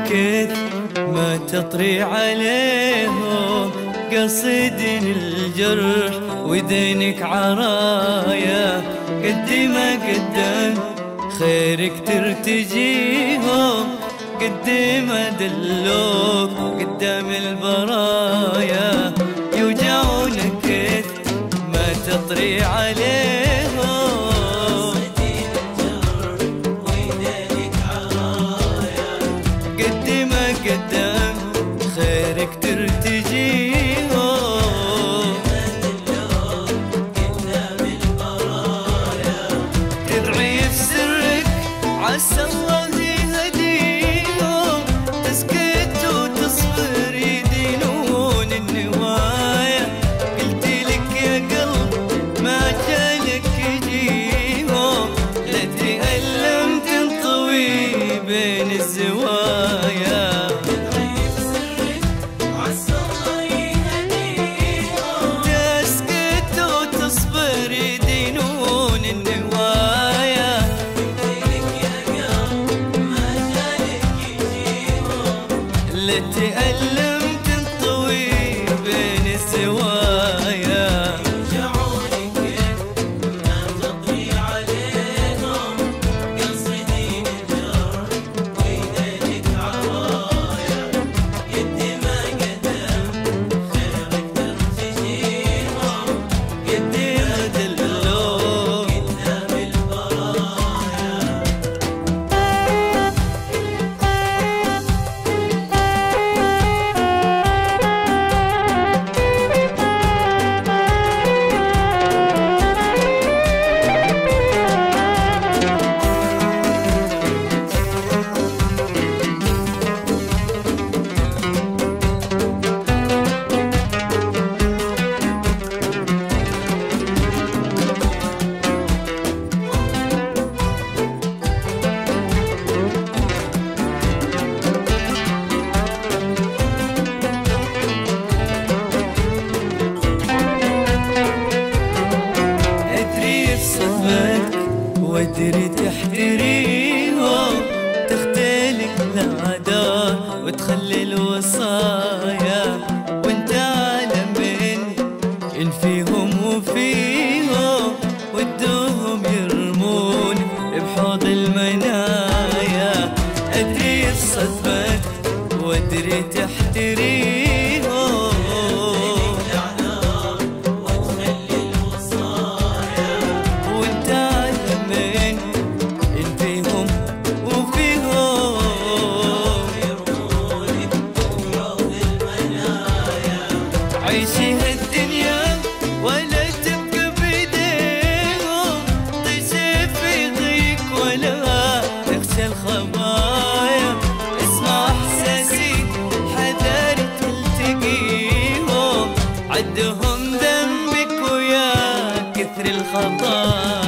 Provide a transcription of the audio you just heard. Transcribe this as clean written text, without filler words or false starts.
كيف ما تطري عليهم، قصدين الجرح ودينك عرايا. قد ما قدام خيرك ترتجيهم، قد ما دلوك قدام البرايا. يوجعونك كيف ما تطري عليهم، قد ما قدام خيرك ترتجيهم، تدعي في سرك عسى الله يهديهم، تسكت وتصبر يدينون النوايا. قلت لك يا قلب ما جالك يجيهم، لا تألم تنطوي بين الزوايا. تسكت وتصبر يدينون النوايا. لا تألم تنطوي بين الزوايا. وادري تحتريهم، تختلق الأعداء وتخلي الوصايا. وانت عالم إن فيهم وفيهم، ودوهم يرمون بحوض المنايا. أدري صدمك وادري تحتريهم، عيشي هالدنيا ولا تبقى بيديهم، طيسي في ضيق ولا تخشى الخبايا. اسمع احساسي حذاري تلتقيهم، عدهم ذنبك ويا كثر الخطايا.